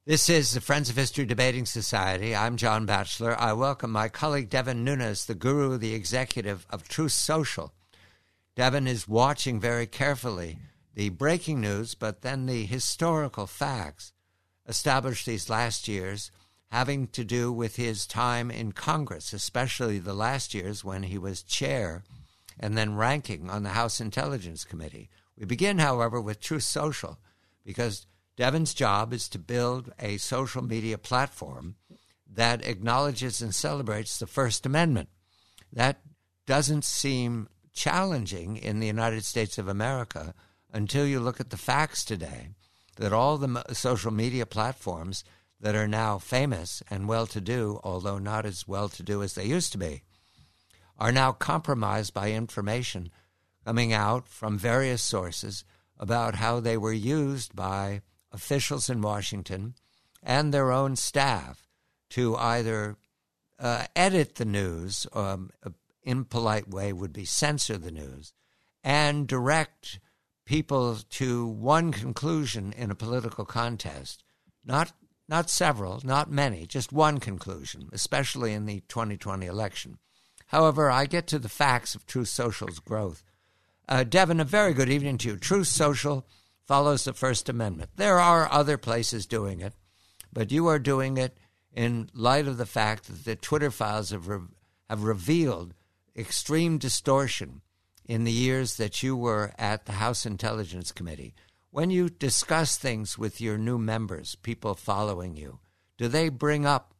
This is the Friends of History Debating Society. I'm John Batchelor. I welcome my colleague Devin Nunes, the guru, the executive of Truth Social. Devin is watching very carefully the breaking news, but then the historical facts established these last years having to do with his time in Congress, especially the last years when he was chair and then ranking on the House Intelligence Committee. We begin, however, with Truth Social because Devin's job is to build a social media platform that acknowledges and celebrates the First Amendment. That doesn't seem challenging in the United States of America until you look at the facts today, that all the social media platforms that are now famous and well-to-do, although not as well-to-do as they used to be, are now compromised by information coming out from various sources about how they were used by officials in Washington and their own staff to either edit the news, in polite way would be censor the news, and direct people to one conclusion in a political contest, not several, not many, just one conclusion, especially in the 2020 election. However, I get to the facts of Truth Social's growth. Devin, a very good evening to you. Truth Social follows the First Amendment. There are other places doing it, but you are doing it in light of the fact that the Twitter files have revealed extreme distortion in the years that you were at the House Intelligence Committee. When you discuss things with your new members, people following you, do they bring up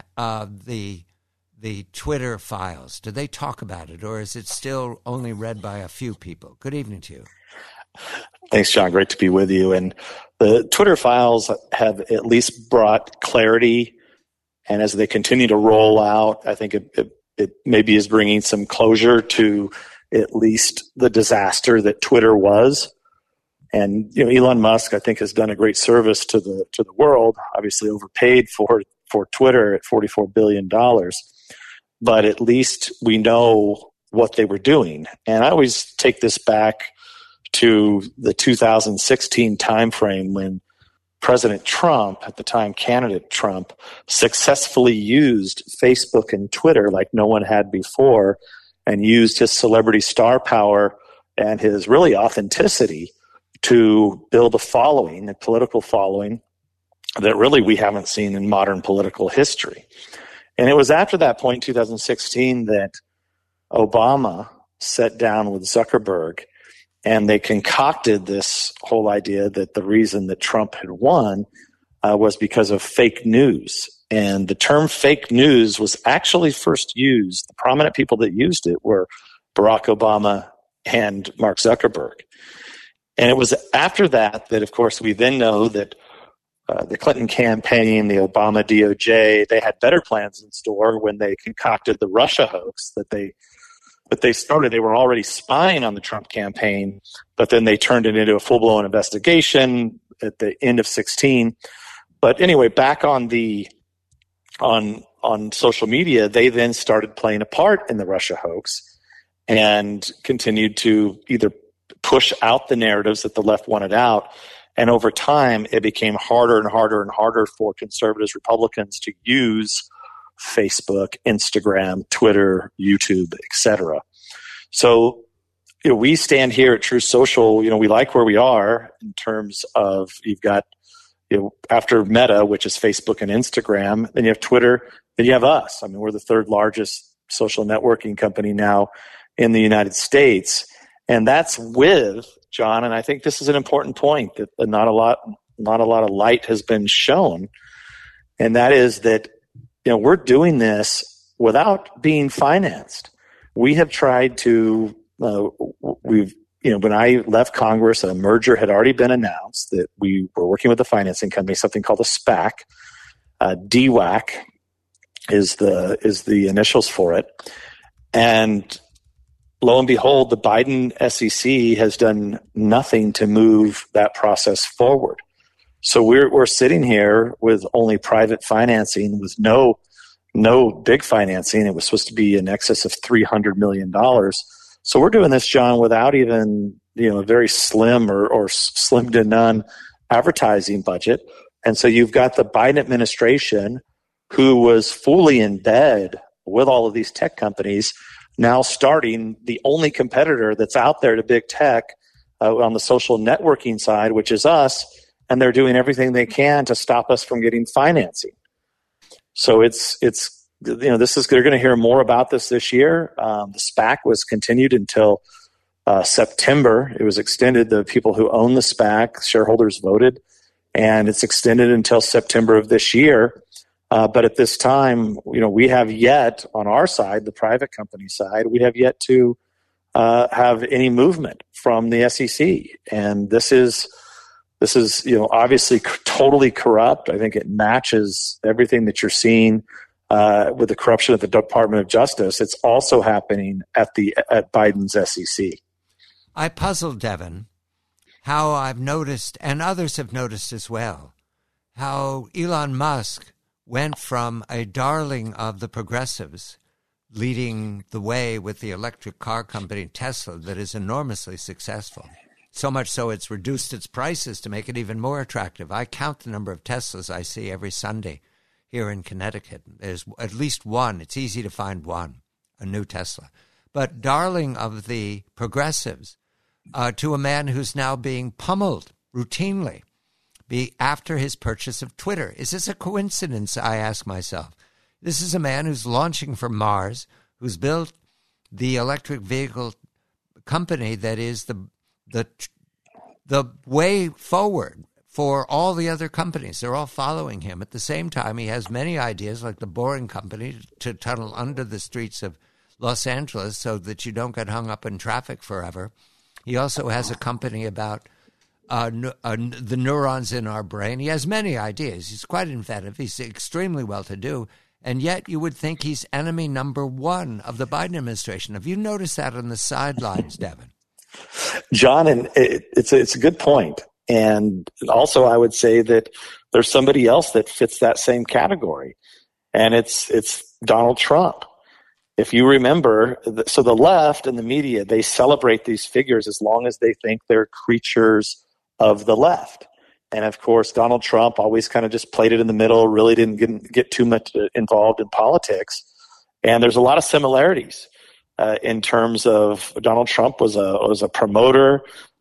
the Twitter files? Do they talk about it, or is it still only read by a few people? Good evening to you. Thanks, John. Great to be with you. And the Twitter files have at least brought clarity. And as they continue to roll out, I think it maybe is bringing some closure to at least the disaster that Twitter was. And Elon Musk, I think, has done a great service to the world. Obviously, overpaid for Twitter at $44 billion. But at least we know what they were doing. And I always take this back to the 2016 timeframe when President Trump, at the time candidate Trump, successfully used Facebook and Twitter like no one had before, and used his celebrity star power and his really authenticity to build a following, a political following that really we haven't seen in modern political history. And it was after that point, 2016, that Obama sat down with Zuckerberg and they concocted this whole idea that the reason that Trump had won was because of fake news. And the term fake news was actually first used. The prominent people that used it were Barack Obama and Mark Zuckerberg. And it was after that, of course, we then know that the Clinton campaign, the Obama DOJ, they had better plans in store when they concocted the Russia hoax that they started. They were already spying on the Trump campaign, but then they turned it into a full-blown investigation at the end of 2016. But anyway, back on social media, they then started playing a part in the Russia hoax and continued to either push out the narratives that the left wanted out. And over time, it became harder and harder and harder for conservatives, Republicans to use Facebook, Instagram, Twitter, YouTube, etc. So, we stand here at Truth Social. We like where we are in terms of you've got, after Meta, which is Facebook and Instagram, then you have Twitter, then you have us. I mean, we're the third largest social networking company now in the United States, and that's with John. And I think this is an important point that not a lot of light has been shown, and that is that we're doing this without being financed. We have tried to, when I left Congress, a merger had already been announced that we were working with a financing company, something called a SPAC. DWAC is the initials for it. And lo and behold, the Biden SEC has done nothing to move that process forward. So we're sitting here with only private financing, with no big financing. It was supposed to be in excess of $300 million. So we're doing this, John, without even a very slim or slim to none advertising budget. And so you've got the Biden administration, who was fully in bed with all of these tech companies, now starting the only competitor that's out there to big tech on the social networking side, which is us, and they're doing everything they can to stop us from getting financing. So it's they're going to hear more about this year. The SPAC was continued until September. It was extended. The people who own the SPAC, shareholders voted, and it's extended until September of this year. But at this time, we have yet on our side, the private company side, we have yet to have any movement from the SEC. And this is obviously totally corrupt. I think it matches everything that you're seeing with the corruption at the Department of Justice. It's also happening at Biden's SEC. I puzzled Devin how I've noticed, and others have noticed as well, how Elon Musk went from a darling of the progressives, leading the way with the electric car company Tesla that is enormously successful. So much so it's reduced its prices to make it even more attractive. I count the number of Teslas I see every Sunday here in Connecticut. There's at least one. It's easy to find one, a new Tesla. But darling of the progressives, to a man who's now being pummeled routinely after his purchase of Twitter. Is this a coincidence, I ask myself? This is a man who's launching for Mars, who's built the electric vehicle company that is the way forward for all the other companies. They're all following him. At the same time, he has many ideas, like the Boring Company, to tunnel under the streets of Los Angeles so that you don't get hung up in traffic forever. He also has a company about the neurons in our brain. He has many ideas. He's quite inventive. He's extremely well-to-do. And yet you would think he's enemy number one of the Biden administration. Have you noticed that on the sidelines, Devin? John, and it's a good point. And also I would say that there's somebody else that fits that same category, and it's Donald Trump. If you remember, so the left and the media, they celebrate these figures as long as they think they're creatures of the left. And of course, Donald Trump always kind of just played it in the middle, really didn't get too much involved in politics. And there's a lot of similarities in terms of Donald Trump was a promoter,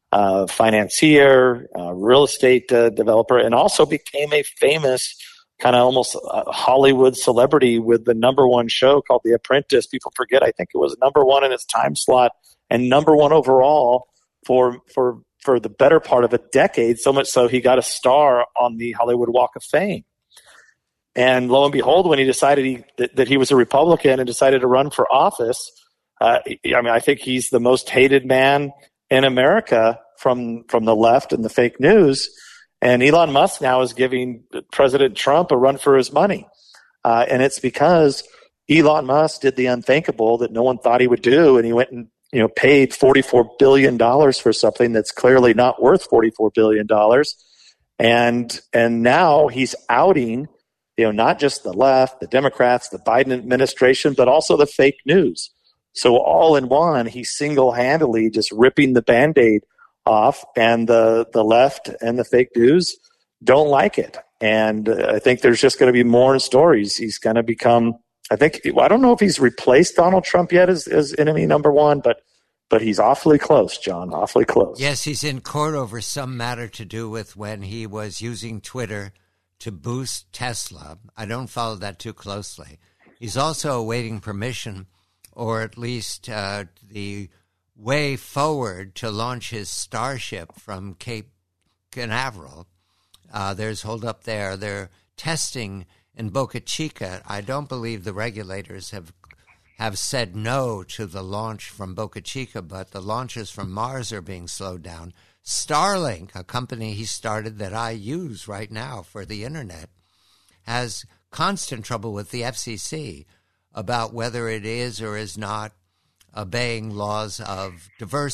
financier, real estate developer, and also became a famous kind of almost Hollywood celebrity with the number one show called The Apprentice. People forget, I think it was number one in its time slot and number one overall for the better part of a decade, so much so he got a star on the Hollywood Walk of Fame. And lo and behold, when he decided that he was a Republican and decided to run for office, I think he's the most hated man in America from the left and the fake news. And Elon Musk now is giving President Trump a run for his money. And it's because Elon Musk did the unthinkable that no one thought he would do, and he went and paid $44 billion for something that's clearly not worth $44 billion. And now he's outing, not just the left, the Democrats, the Biden administration, but also the fake news. So all in one, he's single-handedly just ripping the Band-Aid off, and the left and the fake news don't like it. And I think there's just going to be more stories. He's going to become, I don't know if he's replaced Donald Trump yet as enemy number one, but he's awfully close, John, awfully close. Yes, he's in court over some matter to do with when he was using Twitter to boost Tesla. I don't follow that too closely. He's also awaiting permission, or at least the way forward to launch his Starship from Cape Canaveral. There's hold up there. They're testing in Boca Chica. I don't believe the regulators have said no to the launch from Boca Chica, but the launches from Mars are being slowed down. Starlink, a company he started that I use right now for the internet, has constant trouble with the FCC about whether it is or is not obeying laws of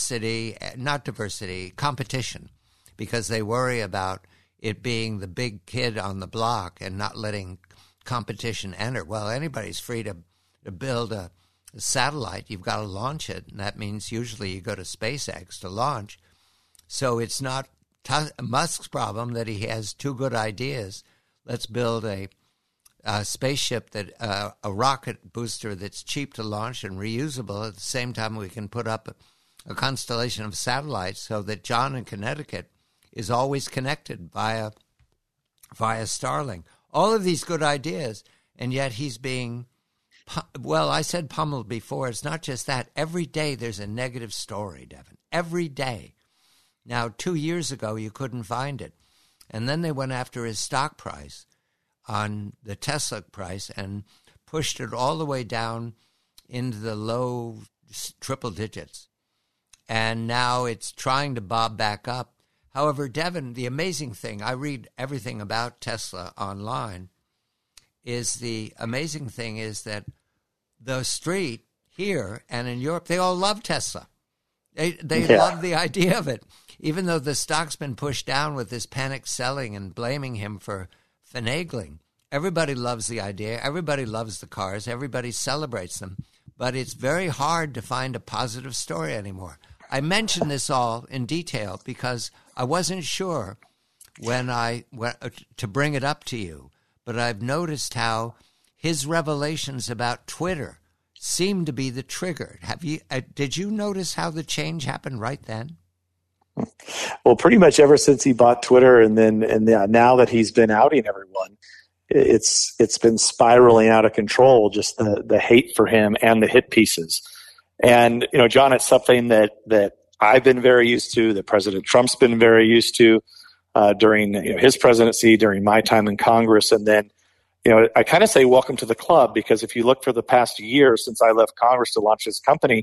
competition, because they worry about it being the big kid on the block and not letting competition enter. Well, anybody's free to build a satellite. You've got to launch it, and that means usually you go to SpaceX to launch. So it's not Musk's problem that he has two good ideas. Let's build a spaceship, a rocket booster that's cheap to launch and reusable. At the same time, we can put up a constellation of satellites so that John in Connecticut is always connected via Starlink. All of these good ideas, and yet he's being, well, I said pummeled before. It's not just that. Every day there's a negative story, Devin. Every day. Now, 2 years ago, you couldn't find it. And then they went after his stock price on the Tesla price and pushed it all the way down into the low triple digits. And now it's trying to bob back up. However, Devin, the amazing thing, I read everything about Tesla online, is the amazing thing is that the street here and in Europe, they all love Tesla. They love the idea of it. Even though the stock's been pushed down with this panic selling and blaming him for finagling, everybody loves the idea. Everybody loves the cars. Everybody celebrates them. But it's very hard to find a positive story anymore. I mention this all in detail because I wasn't sure to bring it up to you, but I've noticed how his revelations about Twitter seem to be the trigger. Did you notice how the change happened right then? Well, pretty much ever since he bought Twitter, and now that he's been outing everyone, it's been spiraling out of control. Just the hate for him and the hit pieces. And John, it's something that I've been very used to, that President Trump's been very used to during his presidency, during my time in Congress, and then I kind of say welcome to the club, because if you look for the past year since I left Congress to launch this company,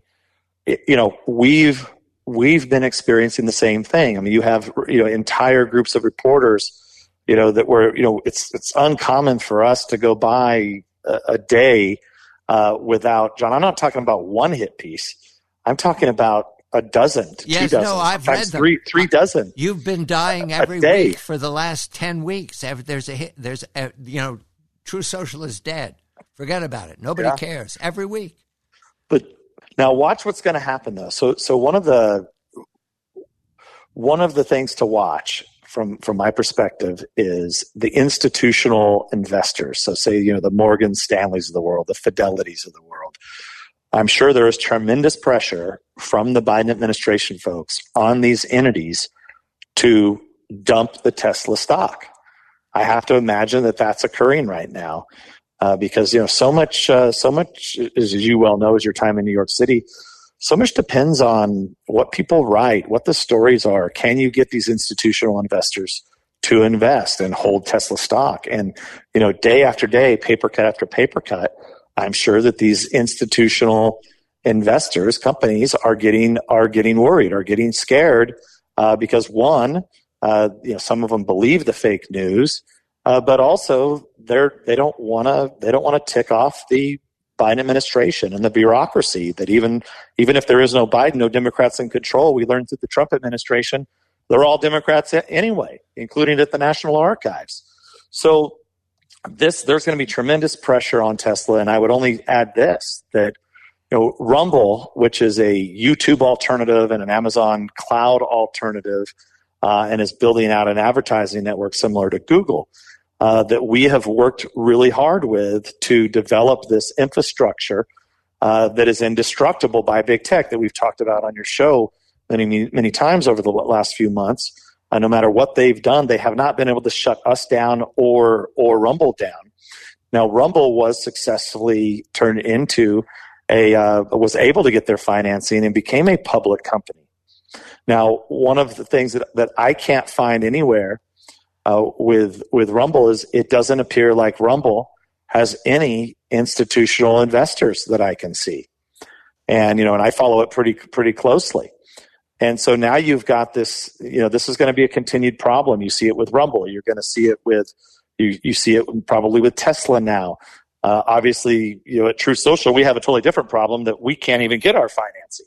we've been experiencing the same thing. I mean, you have entire groups of reporters that were it's uncommon for us to go by a day without, John, I'm not talking about one hit piece. I'm talking about a dozen to 2 dozen. No, I've read them. Three dozen. You've been dying every week for the last 10 weeks. There's a hit. True Social is dead. Forget about it. Nobody cares. Every week. But now watch what's going to happen, though. So one of the things to watch from my perspective is the institutional investors. So say the Morgan Stanleys of the world, the Fidelities of the world. I'm sure there is tremendous pressure from the Biden administration folks on these entities to dump the Tesla stock. I have to imagine that that's occurring right now because so much as you well know, as your time in New York City, so much depends on what people write, what the stories are. Can you get these institutional investors to invest and hold Tesla stock? And day after day, paper cut after paper cut, I'm sure that these institutional investors, companies, are getting worried, are getting scared because one. Some of them believe the fake news, but also they don't want to tick off the Biden administration and the bureaucracy. That even if there is no Biden, no Democrats in control, we learned through the Trump administration, they're all Democrats anyway, including at the National Archives. So there's going to be tremendous pressure on Tesla, and I would only add this, that Rumble, which is a YouTube alternative and an Amazon cloud alternative, and is building out an advertising network similar to Google, that we have worked really hard with to develop this infrastructure that is indestructible by big tech, that we've talked about on your show many times over the last few months. No matter what they've done, they have not been able to shut us down or Rumble down. Now, Rumble was successfully turned into was able to get their financing and became a public company. Now, one of the things that I can't find anywhere with Rumble is it doesn't appear like Rumble has any institutional investors that I can see, and and I follow it pretty closely. And so now you've got this. This is going to be a continued problem. You see it with Rumble. You're going to see it with you see it probably with Tesla now. Obviously, at True Social, we have a totally different problem that we can't even get our financing.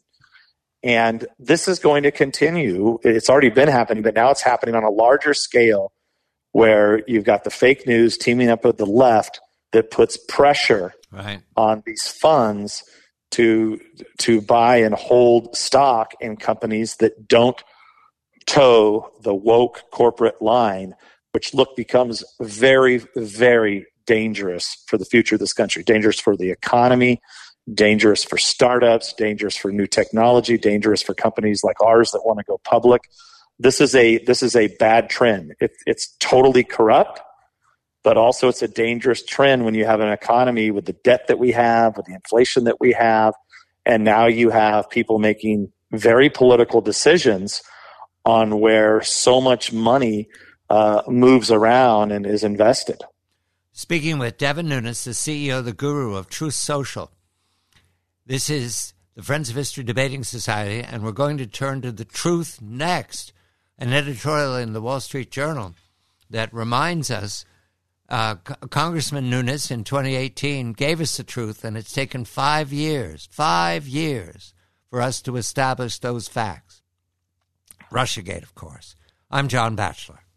And this is going to continue. It's already been happening, but now it's happening on a larger scale where you've got the fake news teaming up with the left that puts pressure on these funds to buy and hold stock in companies that don't toe the woke corporate line, which becomes very, very dangerous for the future of this country, dangerous for the economy, dangerous for startups, dangerous for new technology, dangerous for companies like ours that want to go public. This is a bad trend. It's totally corrupt, but also it's a dangerous trend when you have an economy with the debt that we have, with the inflation that we have, and now you have people making very political decisions on where so much money moves around and is invested. Speaking with Devin Nunes, the CEO, the guru of Truth Social. This is the Friends of History Debating Society, and we're going to turn to the truth next. An editorial in the Wall Street Journal that reminds us Congressman Nunes in 2018 gave us the truth, and it's taken 5 years for us to establish those facts. Russiagate, of course. I'm John Batchelor.